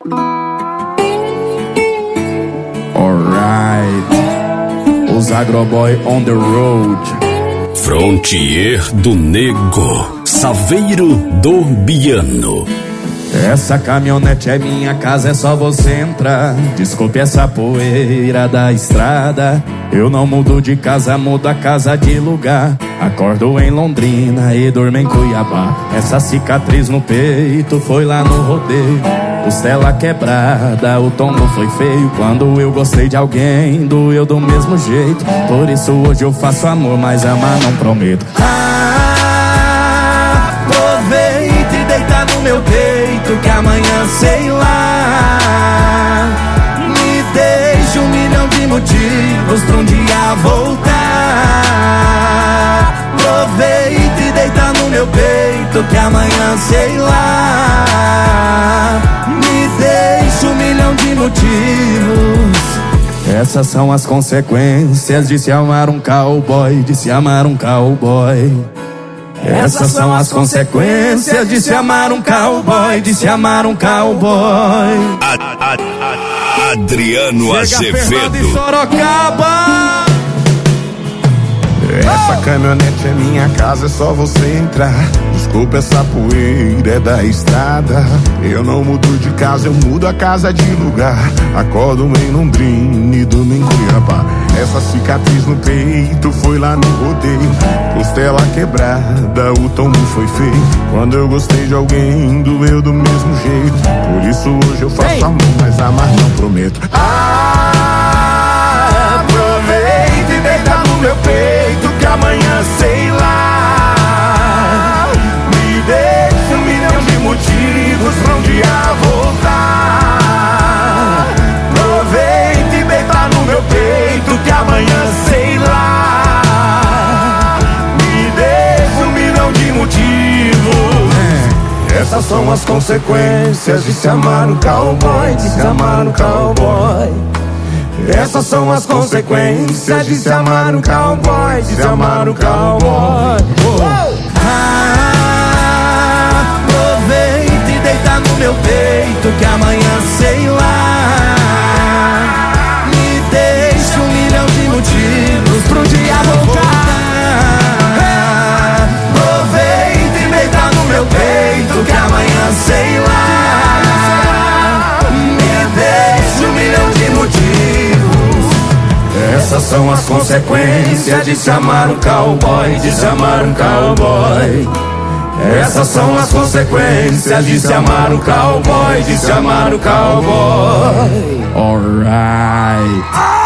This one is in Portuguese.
Alright, os Agroboy on the road. Frontier do Nego, Saveiro do Biano. Essa caminhonete é minha casa, é só você entrar. Desculpe essa poeira da estrada. Eu não mudo de casa, mudo a casa de lugar. Acordo em Londrina e durmo em Cuiabá. Essa cicatriz no peito foi lá no rodeio. Costela quebrada, o tombo foi feio. Quando eu gostei de alguém, doeu do mesmo jeito. Por isso hoje eu faço amor, mas amar não prometo. Aproveita e deita no meu peito, que amanhã sei lá. Me deixa 1 milhão de motivos pra um dia voltar. Aproveita e deita no meu peito, que amanhã sei lá. Me deixa 1 milhão de motivos. Essas são as consequências de se amar um cowboy, de se amar um cowboy. Essas são as consequências de se amar um cowboy, de se amar um cowboy. Adriano Azevedo. Sorocaba. Essa caminhonete é minha casa, é só você entrar. Desculpa essa poeira, é da estrada. Eu não mudo de casa, eu mudo a casa de lugar. Acordo em Londrina e durmo em Cuiabá. Essa cicatriz no peito foi lá no rodeio. Costela quebrada, o tombo foi feio. Quando eu gostei de alguém, doeu do mesmo jeito. Por isso hoje eu faço amor, mas amar não prometo. Aproveita e deita no meu peito, que amanhã sei lá. Me deixa 1 milhão de motivos pra um dia voltar. Aproveita e deita no meu peito, que amanhã sei lá. Me deixa 1 milhão de motivos. Essas são as consequências de se amar um cowboy, de se amar um cowboy. Essas são as consequências de se amar um cowboy, de se amar um cowboy. Aproveita e deita no meu peito, que amanhã sei lá. Me deixa 1 milhão de motivos pro dia voltar. Aproveita e deita no meu peito, que amanhã sei lá. Me deixa 1 milhão de motivos. Essas são as consequências de se amar um cowboy, de se amar um cowboy. Essas são as consequências de se amar um cowboy, de se amar um cowboy. Alright.